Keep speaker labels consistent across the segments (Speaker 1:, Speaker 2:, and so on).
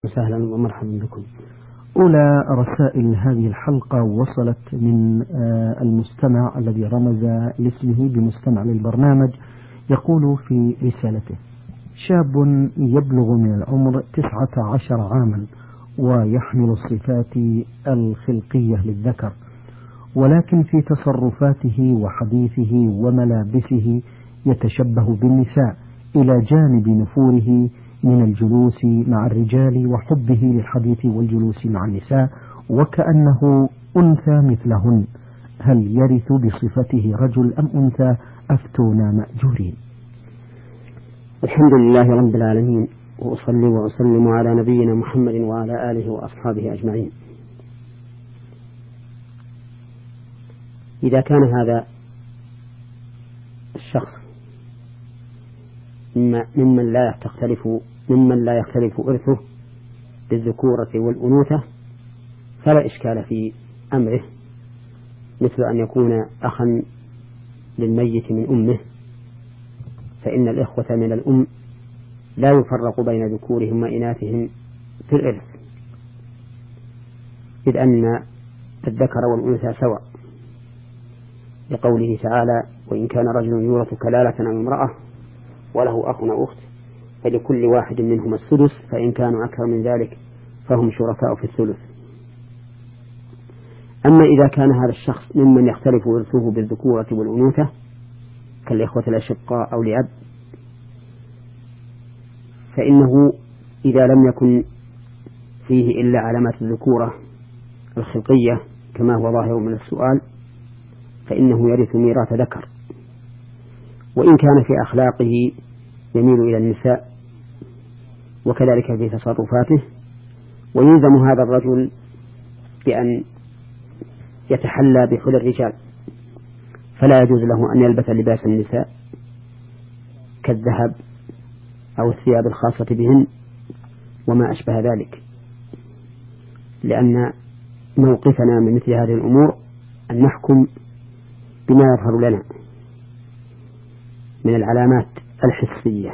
Speaker 1: وسهلا ومرحبا بكم.
Speaker 2: أولى رسائل هذه الحلقة وصلت من المستمع الذي رمز لاسمه بمستمع للبرنامج. يقول في رسالته: شاب يبلغ من العمر 19 عاما ويحمل الصفات الخلقية للذكر، ولكن في تصرفاته وحديثه وملابسه يتشبه بالنساء إلى جانب نفوره من الجلوس مع الرجال وحبه للحديث والجلوس مع النساء وكأنه أنثى مثلهن. هل يرث بصفته رجل أم أنثى؟ أفتونا مأجورين.
Speaker 1: الحمد لله رب العالمين، وأصلي وأسلم على نبينا محمد وعلى آله وأصحابه أجمعين. إذا كان هذا الشخص ممن لا يختلف إرثه بالذكورة والأنوثة فلا إشكال في أمره، مثل أن يكون أخا للميت من أمه، فإن الإخوة من الأم لا يفرق بين ذكورهم وإناثهم في الإرث، إذ أن الذكر والأنثى سواء، لقوله تعالى: وإن كان رجل يورث كلالة أو امرأة وله أخ أو أخت فلكل واحد منهما السدس فإن كانوا أكثر من ذلك فهم شركاء في الثلث. أما إذا كان هذا الشخص ممن يختلف إرثه بالذكورة والأنوثة كالإخوة الأشقاء أو لأب، فإنه إذا لم يكن فيه إلا علامات الذكورة الخلقية كما هو ظاهر من السؤال فإنه يرث ميراث ذكر، وإن كان في أخلاقه يميل إلى النساء وكذلك في تصرفاته، ويلزم هذا الرجل بأن يتحلى بحلى الرجال، فلا يجوز له أن يلبس لباس النساء كالذهب أو الثياب الخاصة بهن وما أشبه ذلك، لأن موقفنا من مثل هذه الأمور أن نحكم بما يظهر لنا من العلامات الحسية،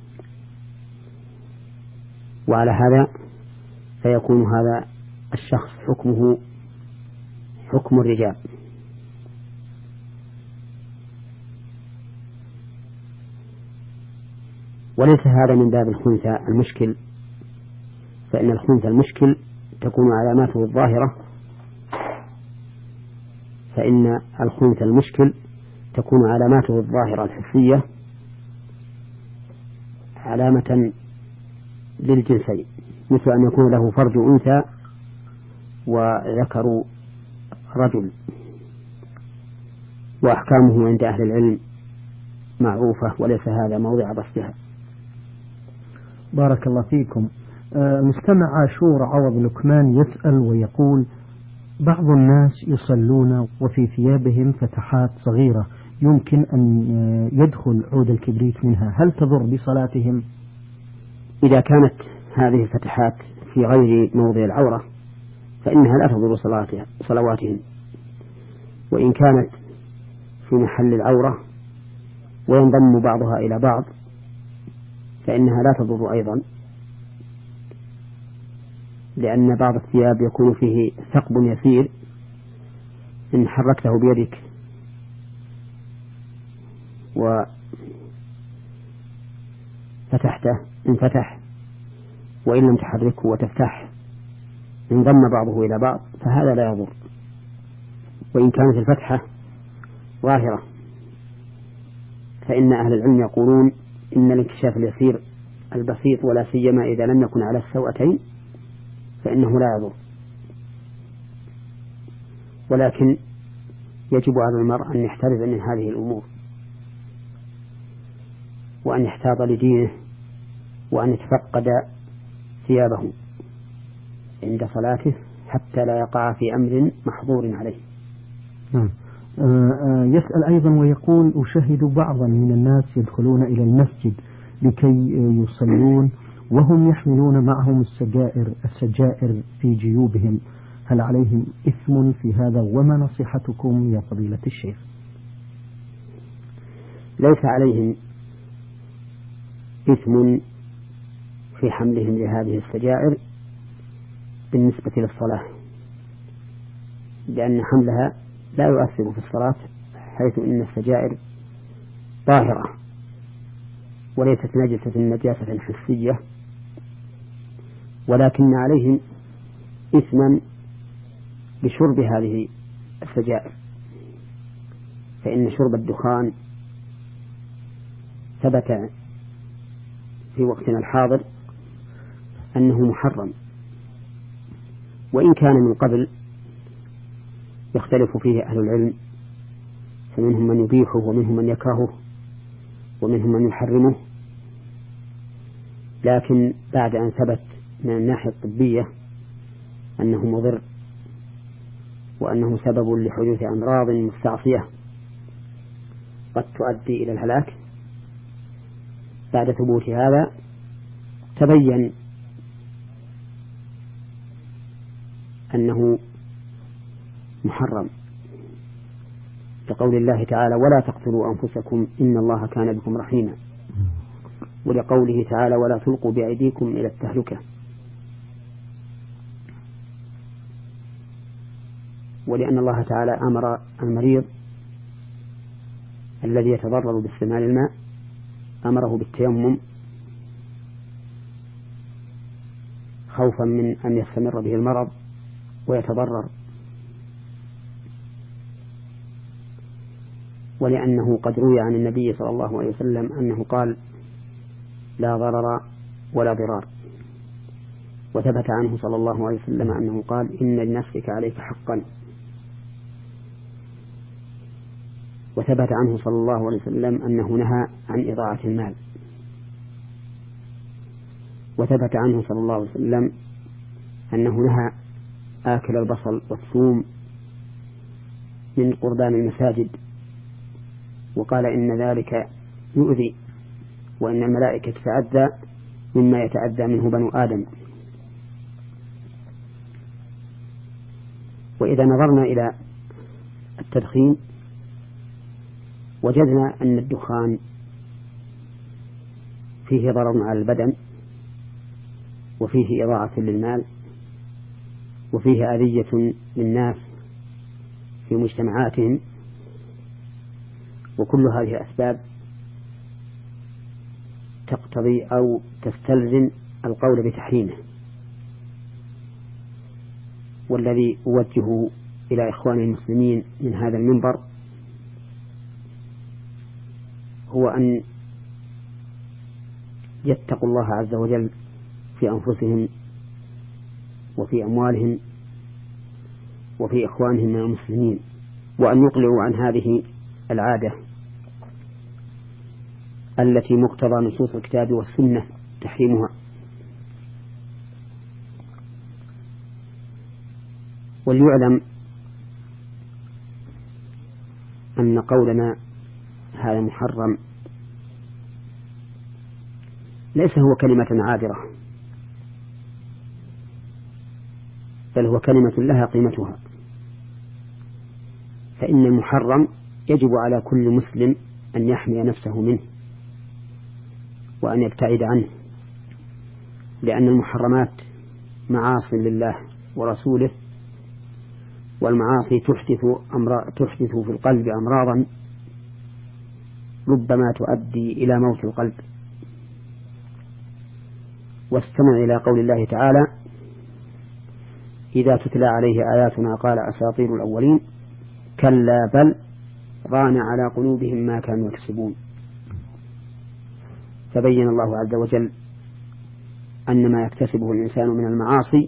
Speaker 1: وعلى هذا فيكون هذا الشخص حكمه حكم الرجال. وليس هذا من باب الخنثى المشكل، فإن الخنثى المشكل تكون علاماته الظاهرة، فإن الخنثى المشكل تكون علاماته الظاهرة الحسية علامة للجنسين، مثل أن يكون له فرج أنثى وذكر رجل، وأحكامه عند أهل العلم معروفة وليس هذا موضع بسطها.
Speaker 2: بارك الله فيكم. مستمع عاشور عوض لكمان يسأل ويقول: بعض الناس يصلون وفي ثيابهم فتحات صغيرة يمكن أن يدخل عود الكبريت منها، هل تضر بصلاتهم؟
Speaker 1: إذا كانت هذه الفتحات في غير موضع العورة فإنها لا تضر صلواتهم، وإن كانت في محل العورة وينضم بعضها إلى بعض فإنها لا تضر أيضا، لأن بعض الثياب يكون فيه ثقب يسير إن حركته بيدك وفتحته انفتح، وإن لم تحركه وتفتح انضم بعضه إلى بعض فهذا لا يضر. وإن كانت الفتحة ظاهرة فإن أهل العلم يقولون إن الانكشاف اليسير البسيط ولا سيما إذا لم يكن على السوأتين فإنه لا يضر، ولكن يجب على المرء أن يحترز من هذه الأمور وأن يحتاط لدينه وأن يتفقد ثيابه عند صلاته حتى لا يقع في أمر محظور عليه.
Speaker 2: يسأل أيضا ويقول: أشاهد بعضا من الناس يدخلون إلى المسجد لكي يصلون وهم يحملون معهم السجائر في جيوبهم، هل عليهم إثم في هذا؟ وما نصيحتكم يا فضيلة الشيخ؟
Speaker 1: ليس عليهم إثم في حملهم لهذه السجائر بالنسبة للصلاة، لأن حملها لا يؤثر في الصلاة، حيث إن السجائر طاهرة وليست نجاسة حسية، ولكن عليهم إثما بشرب هذه السجائر، فإن شرب الدخان ثبت في وقتنا الحاضر أنه محرم، وإن كان من قبل يختلف فيه أهل العلم، فمنهم من يبيحه ومنهم من يكرهه ومنهم من يحرمه، لكن بعد أن ثبت من الناحية الطبية أنه مضر وأنه سبب لحدوث أمراض مستعصية قد تؤدي إلى الهلاك، بعد ثبوت هذا تبين أنه محرم، لقول الله تعالى: ولا تقتلوا أنفسكم إن الله كان بكم رحيما، ولقوله تعالى: ولا تلقوا بأيديكم إلى التهلكة، ولأن الله تعالى أمر المريض الذي يتضرر باستعمال الماء أمره بالتيمم خوفا من أن يستمر به المرض ويتضرر، ولأنه قد روي عن النبي صلى الله عليه وسلم أنه قال: لا ضرر ولا ضرار. وثبت عنه صلى الله عليه وسلم أنه قال: إن لنفسك عليك حقا. وثبت عنه صلى الله عليه وسلم أنه نهى عن إضاعة المال. وثبت عنه صلى الله عليه وسلم أنه نهى آكل البصل والثوم من قربان المساجد، وقال إن ذلك يؤذي، وإن الملائكة تتأذى مما يتأذى منه بنو آدم. وإذا نظرنا إلى التدخين وجدنا أن الدخان فيه ضرر على البدن، وفيه إضاعة للمال، وفيه أذية للناس في مجتمعاتهم، وكل هذه أسباب تقتضي أو تستلزم القول بتحريمه. والذي أوجه إلى إخواني المسلمين من هذا المنبر هو أن يتقوا الله عز وجل في أنفسهم وفي أموالهم وفي إخوانهم من المسلمين، وأن يقلعوا عن هذه العادة التي مقتضى نصوص الكتاب والسنة تحريمها. وليعلم أن قولنا هذا محرم ليس هو كلمة عابرة، بل هو كلمة لها قيمتها، فإن المحرم يجب على كل مسلم أن يحمي نفسه منه وأن يبتعد عنه، لأن المحرمات معاصي لله ورسوله، والمعاصي تحدث في القلب أمراضا ربما تؤدي إلى موت القلب. واستمع إلى قول الله تعالى: إذا تتلى عليه آياتنا قال أساطير الأولين كلا بل ران على قلوبهم ما كانوا يكسبون. فبين الله عز وجل أن ما يكتسبه الإنسان من المعاصي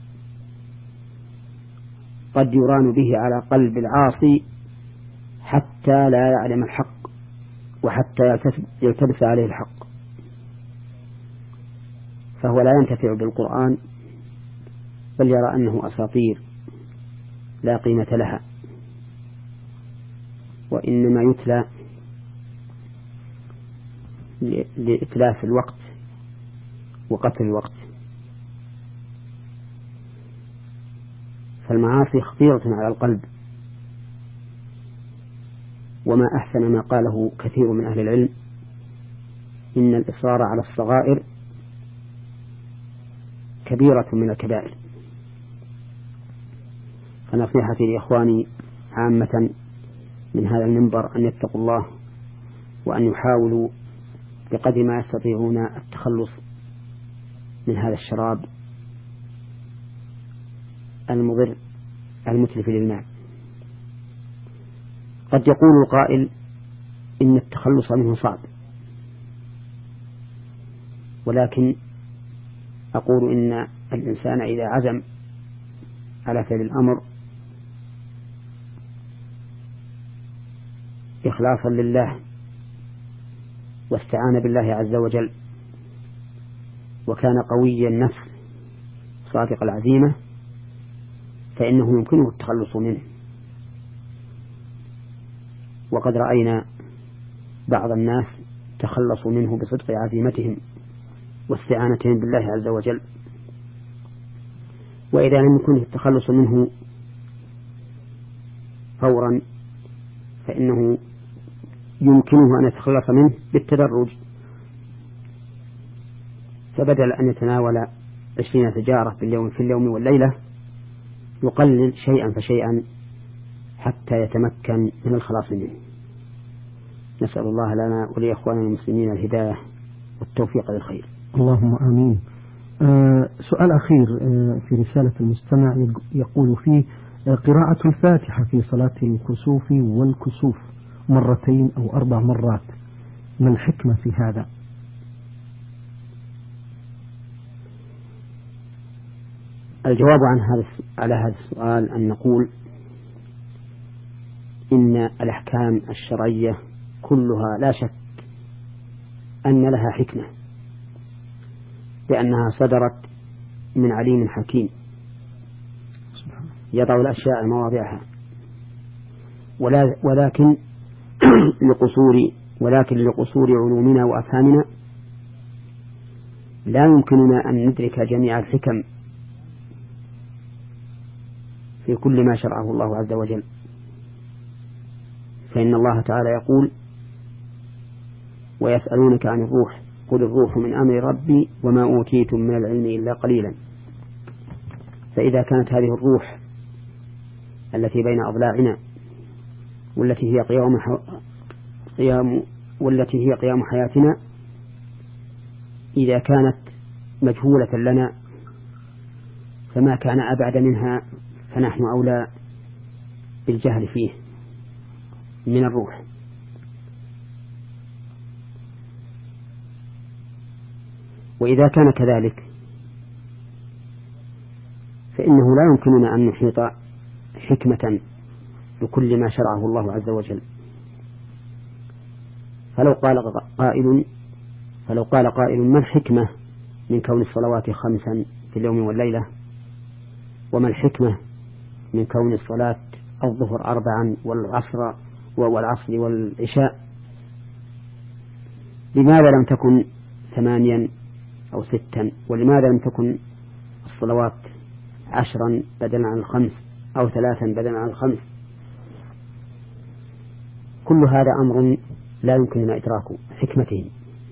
Speaker 1: قد يران به على قلب العاصي حتى لا يعلم الحق وحتى يلتبس عليه الحق، فهو لا ينتفع بالقرآن بل يرى أنه أساطير لا قيمة لها، وإنما يتلى لإتلاف الوقت وقتل الوقت. فالمعاصي خطيرة على القلب، وما أحسن ما قاله كثير من أهل العلم: إن الإصرار على الصغائر كبيرة من الكبائر. فنصيحتي لإخواني عامة من هذا المنبر أن يتقوا الله وأن يحاولوا بقدر ما يستطيعون التخلص من هذا الشراب المضر المتلف للمال. قد يقول القائل إن التخلص منه صعب، ولكن أقول إن الإنسان إذا عزم على فعل الأمر إخلاصا لله واستعان بالله عز وجل وكان قوي النفس صادق العزيمة فإنه يمكنه التخلص منه. وقد رأينا بعض الناس تخلصوا منه بصدق عزيمتهم واستعانتهم بالله عز وجل. وإذا لم يكن التخلص منه فورا فإنه يمكنه أن يتخلص منه بالتدرج، فبدل أن يتناول 20 سجارة في اليوم والليلة يقلل شيئا فشيئا حتى يتمكن من الخلاص منه. نسأل الله لنا ولإخواننا المسلمين الهداية والتوفيق للخير.
Speaker 2: اللهم آمين. سؤال أخير في رسالة المستمع يقول فيه قراءة الفاتحة في صلاة الكسوف والكسوف 2 أو 4 مرات، ما الحكمة في هذا؟
Speaker 1: الجواب على هذا السؤال أن نقول إن الأحكام الشرعية كلها لا شك أن لها حكمة، لأنها صدرت من عليم حكيم يضع الأشياء مواضعها، ولكن لقصور علومنا وأفهامنا لا يمكننا أن ندرك جميع الحكم في كل ما شرعه الله عز وجل. فإن الله تعالى يقول: ويسألونك عن الروح قل الروح من أمر ربي وما أوتيتم من العلم إلا قليلا. فإذا كانت هذه الروح التي بين أضلاعنا والتي هي قيام حياتنا إذا كانت مجهولة لنا فما كان أبعد منها فنحن أولى بالجهل فيه من الروح. وإذا كان كذلك فإنه لا يمكننا أن نحيط حكمة بكل ما شرعه الله عز وجل. فلو قال قائل ما الحكمة من كون الصلوات 5 في اليوم والليلة، وما الحكمة من كون الصلاة الظهر 4 والعصر والعشاء، لماذا لم تكن 8 أو 6؟ ولماذا لم تكن الصلوات 10 بدلا عن 5 أو 3 بدلا عن 5؟ كل هذا أمر لا يمكننا إدراكه حكمته.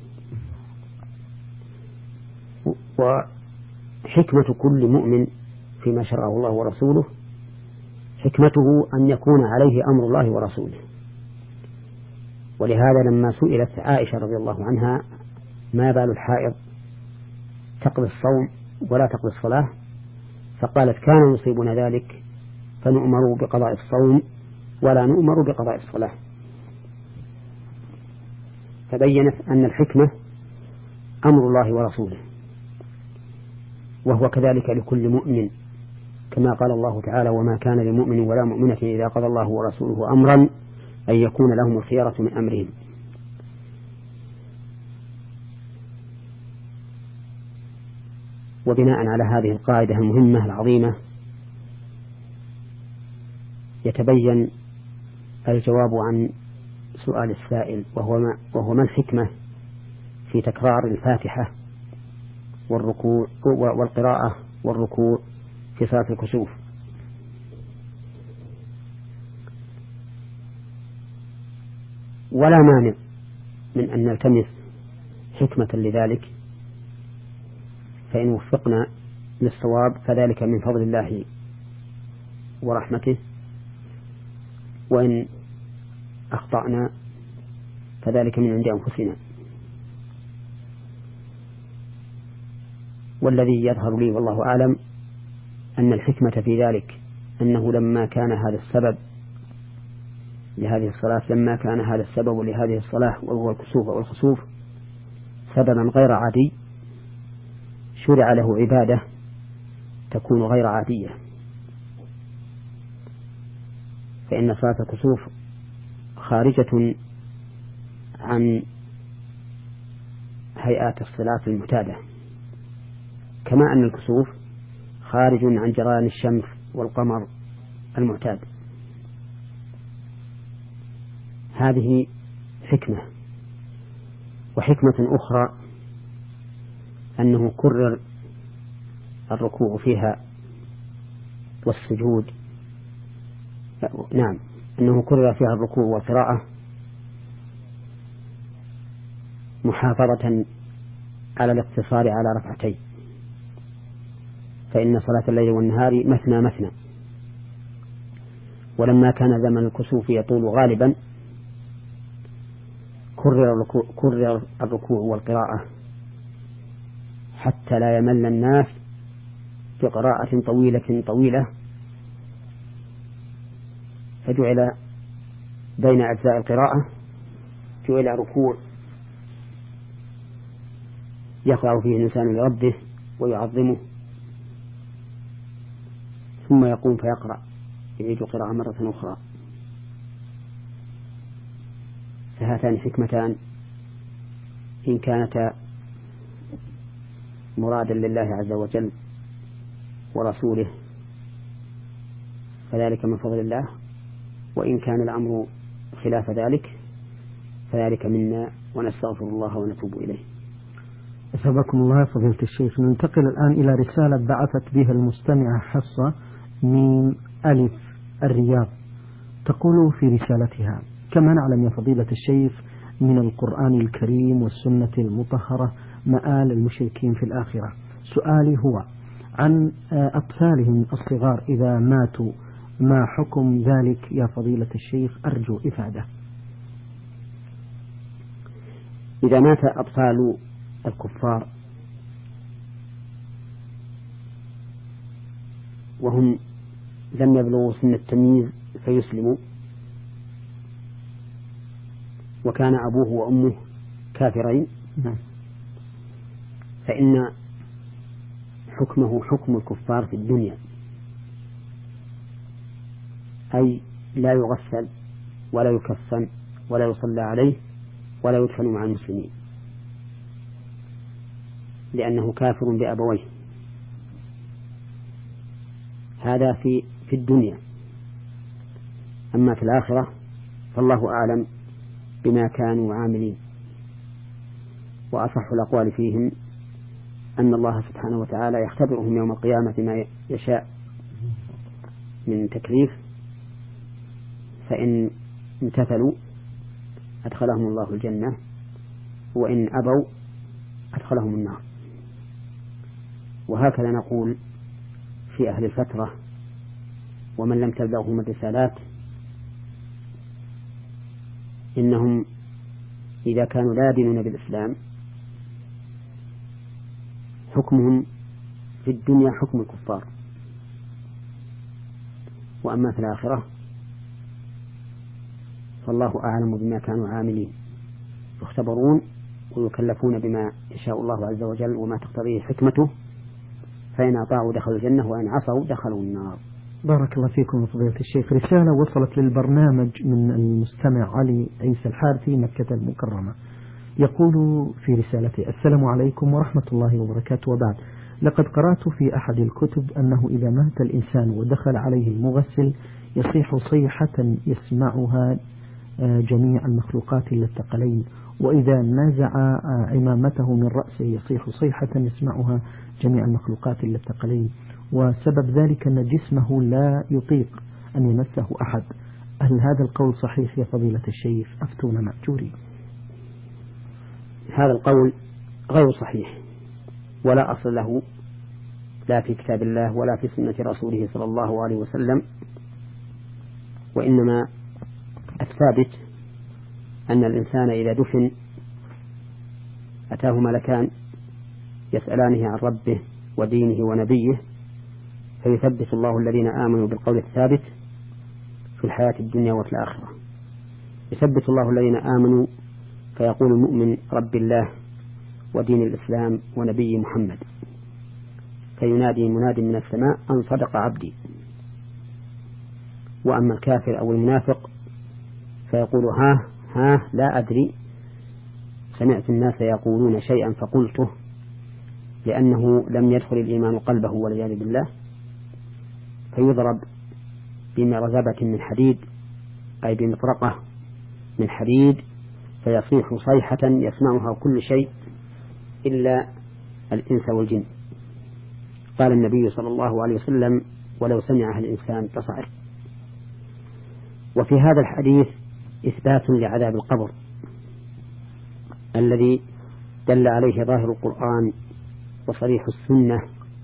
Speaker 1: وحكمة كل مؤمن فيما شرعه الله ورسوله حكمته أن يكون عليه أمر الله ورسوله. ولهذا لما سئلت عائشة رضي الله عنها ما بال الحائض تقضي الصوم ولا تقضي الصلاة، فقالت كان يصيبنا ذلك فنؤمر بقضاء الصوم ولا نؤمر بقضاء الصلاة. فبينت أن الحكمة أمر الله ورسوله، وهو كذلك لكل مؤمن، كما قال الله تعالى: وما كان لمؤمن ولا مؤمنة إذا قضى الله ورسوله أمرا أن يكون لهم الخيرة من أمرهم. وبناء على هذه القاعدة المهمة العظيمة يتبين الجواب عن سؤال السائل، وهو ما الحكمة في تكرار الفاتحة والركوع والقراءة والركوع في صلاة الكسوف. ولا مانع من أن نلتمس حكمة لذلك، فإن وفقنا للصواب فذلك من فضل الله ورحمته، وإن أخطأنا فذلك من عند أنفسنا. والذي يظهر لي والله أعلم أن الحكمة في ذلك أنه لما كان هذا السبب لهذه الصلاة وهو الكسوف أو الخسوف سببا غير عادي، شرع له عبادة تكون غير عادية. فإن صلاة الكسوف خارجة عن هيئات الصلاة المعتادة، كما أن الكسوف خارج عن جريان الشمس والقمر المعتاد. هذه حكمة. وحكمة أخرى أنه كرر الركوع فيها والسجود، أنه كرر فيها الركوع والقراءة محافظة على الاقتصار على ركعتين، فإن صلاة الليل والنهار مثنى مثنى. ولما كان زمن الكسوف يطول غالبا كرر الركوع والقراءة حتى لا يمل الناس بقراءة طويلة، فجعل بين أجزاء القراءة جعل ركوع يقرأ فيه الإنسان لربه ويعظمه، ثم يقوم فيقرأ يعيد قراءة مرة أخرى. فهاتان حكمتان إن كانتا مرادا لله عز وجل ورسوله فذلك من فضل الله، وإن كان الأمر خلاف ذلك فذلك منا، ونستغفر الله ونتوب إليه.
Speaker 2: أثابكم الله فضيلة الشيخ. ننتقل الآن إلى رسالة بعثت بها المستمعة حصة من ألف الرياض، تقول في رسالتها: كما نعلم يا فضيلة الشيخ من القرآن الكريم والسنة المطهرة مآل المشركين في الآخرة، سؤالي هو عن أطفالهم الصغار إذا ماتوا ما حكم ذلك يا فضيلة الشيخ؟ أرجو إفادة.
Speaker 1: إذا مات أطفال الكفار وهم لم يبلغوا سن التمييز فيسلموا، وكان أبوه وأمه كافرين، فإن حكمه حكم الكفار في الدنيا، أي لا يغسل ولا يكفن ولا يصلى عليه ولا يدفن مع المسلمين، لأنه كافر بأبويه. هذا في الدنيا. أما في الآخرة فالله أعلم بما كانوا عاملين. وأصح الأقوال فيهم أن الله سبحانه وتعالى يختبرهم يوم القيامة ما يشاء من تكليف، فإن امتثلوا أدخلهم الله الجنة، وإن أبوا أدخلهم النار. وهكذا نقول في أهل الفترة ومن لم تبلغهم الرسالات، إنهم إذا كانوا لا يدينون بالإسلام حكمهم في الدنيا حكم الكفار، وأما في الآخرة فالله أعلم بما كانوا عاملين، يختبرون ويكلفون بما يشاء الله عز وجل وما تقتضيه حكمته، فإن أطاعوا دخلوا الجنة وإن عصوا دخلوا النار.
Speaker 2: بارك الله فيكم فضيلة الشيخ. رسالة وصلت للبرنامج من المستمع علي عيسى الحارثي مكة المكرمة، يقول في رسالته: السلام عليكم ورحمة الله وبركاته، وبعد، لقد قرأت في أحد الكتب أنه إذا مات الإنسان ودخل عليه المغسل يصيح صيحة يسمعها جميع المخلوقات إلا الثقلين، وإذا نزع عمامته من رأسه يصيح صيحة يسمعها جميع المخلوقات إلا الثقلين، وسبب ذلك أن جسمه لا يطيق أن يمسه أحد. هل هذا القول صحيح يا فضيلة الشيخ؟ أفتونا مأجورين.
Speaker 1: هذا القول غير صحيح، ولا أصل له لا في كتاب الله ولا في سنة رسوله صلى الله عليه وسلم، وإنما الثابت أن الإنسان إذا دفن أتاه ملكان يسألانه عن ربه ودينه ونبيه، فيثبت الله الذين آمنوا بالقول الثابت في الحياة الدنيا وفي الآخرة. يثبت الله الذين آمنوا فيقول المؤمن رب الله ودين الإسلام ونبي محمد، فينادي مناد من السماء أن صدق عبدي. وأما الكافر أو المنافق فيقول ها لا أدري، سمعت الناس يقولون شيئا فقلته، لأنه لم يدخل الإيمان قلبه والعياذ بالله، فيضرب بمرزبة من حديد أي بمطرقة من حديد، فيصيح صيحة يسمعها كل شيء إلا الإنس والجن. قال النبي صلى الله عليه وسلم ولو سمعها الإنسان تصعق. وفي هذا الحديث إثبات لعذاب القبر الذي دل عليه ظاهر القرآن وصريح السنة،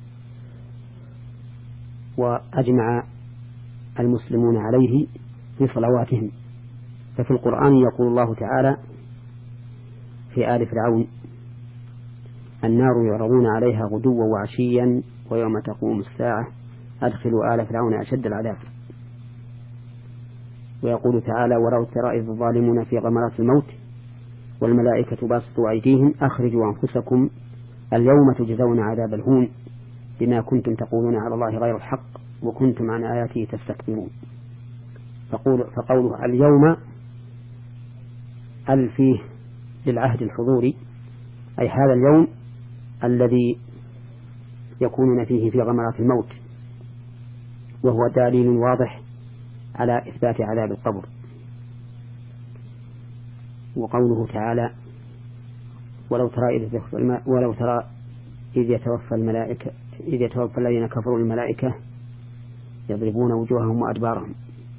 Speaker 1: وأجمع المسلمون عليه في صلواتهم. ففي القرآن يقول الله تعالى في آل فرعون النار يعرضون عليها غدوا وعشيا ويوم تقوم الساعة أدخلوا آل فرعون أشد العذاب. ويقول تعالى ولو ترى إذ الظالمون في غمرات الموت والملائكة باسطوا أيديهم أخرجوا أنفسكم اليوم تجزون عذاب الهون بما كنتم تقولون على الله غير الحق وكنتم عن آياته تستكبرون. فقوله اليوم فيه للعهد الحضوري، أي هذا اليوم الذي يكونون فيه في غمرات الموت، وهو دليل واضح على إثبات عذاب القبر. وقوله تعالى ولو ترى إذ يتوفى الذين كفروا الملائكة يضربون وجوههم وأدبارهم.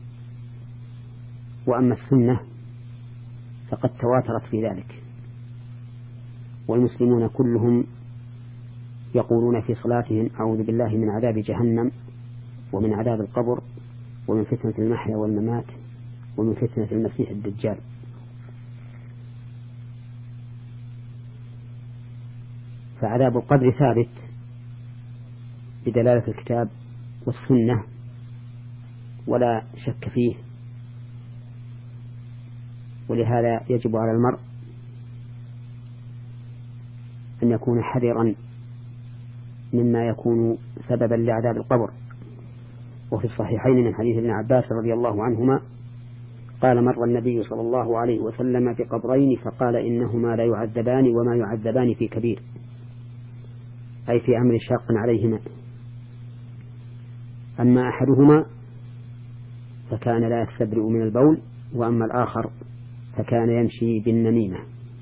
Speaker 1: وأما السنة فقد تواترت في ذلك، والمسلمون كلهم يقولون في صلاتهم أعوذ بالله من عذاب جهنم ومن عذاب القبر ومن فتنة المحيا والممات ومن فتنة المسيح الدجال. فعذاب القبر ثابت بدلالة الكتاب والسنة ولا شك فيه، ولهذا يجب على المرء أن يكون حذرا مما يكون سببا لعذاب القبر. وفي الصحيحين من حديث ابن عباس رضي الله عنهما قال مر النبي صلى الله عليه وسلم في قبرين فقال إنهما لا يعذبان وما يعذبان في كبير، أي في أمر شاق عليهما. أما أحدهما فكان لا يستبرئ من البول، وأما الآخر فكان يمشي بالنميمة.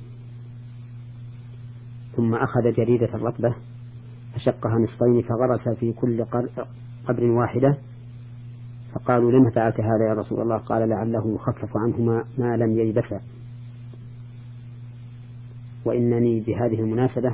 Speaker 1: ثم أخذ جريدة الرطبة فشقها نصفين فغرس في كل قبر واحدة، فقالوا لما فعلت هذا يا رسول الله؟ قال لعله يخفف عنهما ما لم يلبثا. وإنني بهذه المناسبة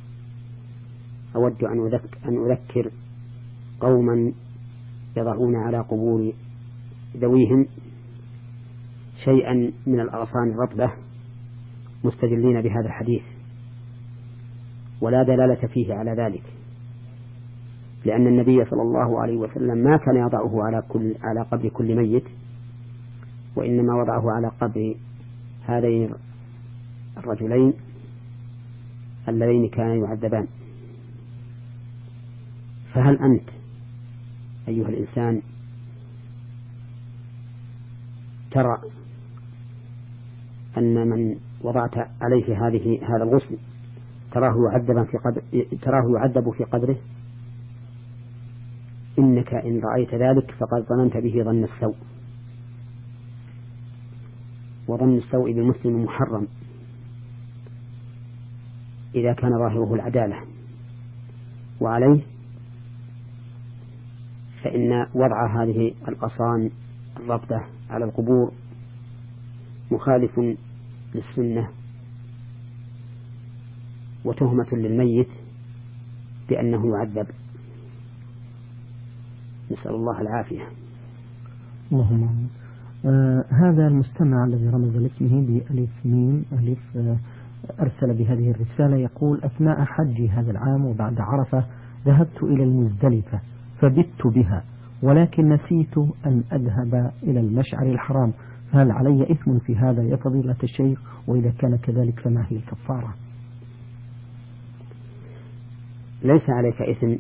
Speaker 1: أود أن أذكر قوما يضعون على قبور ذويهم شيئا من الأغصان الرطبة مستدلين بهذا الحديث، ولا دلالة فيه على ذلك، لأن النبي صلى الله عليه وسلم ما كان يضعه على قبر كل ميت، وإنما وضعه على قبر هذين الرجلين اللذين كانا يعذبان. فهل أنت أيها الإنسان ترى أن من وضعت عليه هذا الغسل تراه يعذب في قبره؟ إنك إن رأيت ذلك فقد ظننت به ظن السوء، وظن السوء بالمسلم محرم إذا كان ظاهره العدالة. وعليه فإن وضع هذه الأغصان الرابطة على القبور مخالف للسنة وتهمة للميت بأنه يعذب، نسأل الله العافية.
Speaker 2: اللهم آمين. هذا المستمع الذي رمز لاسمه بألف ميم ألف أرسل بهذه الرسالة يقول: أثناء حجي هذا العام وبعد عرفة ذهبت إلى المزدلفة فبت بها، ولكن نسيت أن أذهب إلى المشعر الحرام، هل علي إثم في هذا يا فضيلة الشيخ؟ وإذا كان كذلك فما هي الكفارة؟
Speaker 1: ليس عليك إثم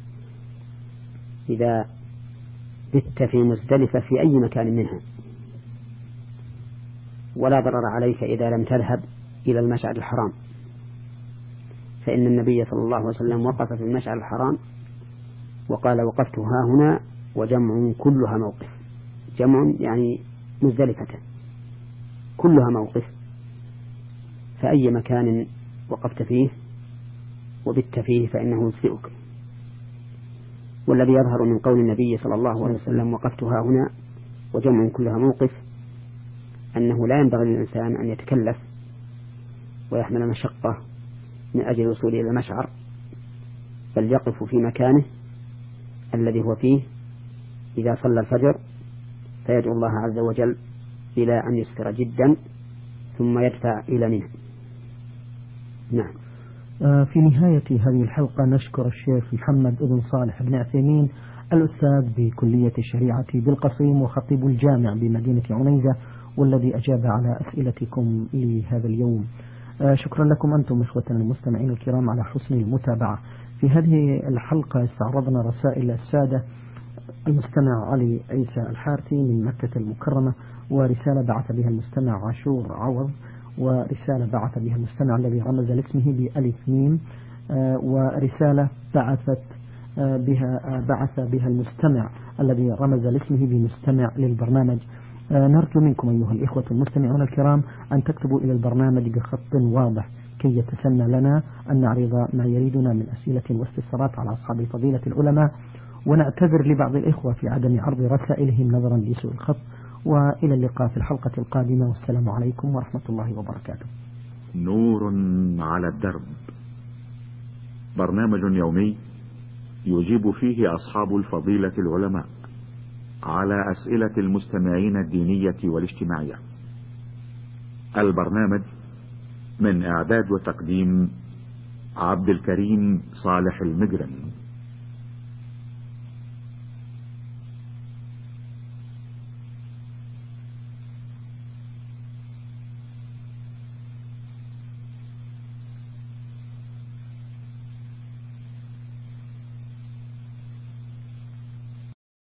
Speaker 1: إذا بت في مزدلفة في أي مكان منها، ولا ضرر عليك إذا لم تذهب إلى المشعر الحرام، فإن النبي صلى الله عليه وسلم وقف في المشعر الحرام وقال: وقفت ها هنا وجمع كلها موقف. جمع يعني مزدلفة كلها موقف، فأي مكان وقفت فيه وبت فيه فإنه يجزئك. والذي يظهر من قول النبي صلى الله عليه وسلم: وقفت ها هنا وجمع كلها موقف، أنه لا ينبغي للإنسان أن يتكلف ويحمل مشقة من أجل الوصول إلى المشعر، بل يقف في مكانه الذي هو فيه إذا صلى الفجر فيدعو الله عز وجل إلى أن يسفر جدا ثم يدفع إلى منه. نعم.
Speaker 2: في نهاية هذه الحلقة نشكر الشيخ محمد بن صالح بن عثيمين الأستاذ بكلية الشريعة بالقصيم وخطيب الجامع بمدينة عنيزة، والذي أجاب على أسئلتكم لهذا اليوم. شكرا لكم أنتم إخوتنا المستمعين الكرام على حسن المتابعة. في هذه الحلقة استعرضنا رسائل السادة المستمع علي عيسى الحارثي من مكة المكرمة، ورسالة بعث بها المستمع عاشور عوض، ورسالة بعث بها المستمع الذي رمز لاسمه بألف ميم، ورسالة بعث بها المستمع الذي رمز لاسمه بمستمع للبرنامج. نرجو منكم أيها الإخوة المستمعون الكرام أن تكتبوا إلى البرنامج بخط واضح كي يتسنى لنا أن نعرض ما يريدنا من أسئلة واستفسارات على أصحاب فضيلة العلماء، ونعتذر لبعض الإخوة في عدم عرض رسائلهم نظرا لسوء الخط. وإلى اللقاء في الحلقة القادمة، والسلام عليكم ورحمة الله وبركاته.
Speaker 3: نور على الدرب، برنامج يومي يجيب فيه أصحاب الفضيلة العلماء على أسئلة المستمعين الدينية والاجتماعية. البرنامج من إعداد وتقديم عبد الكريم صالح المجرم.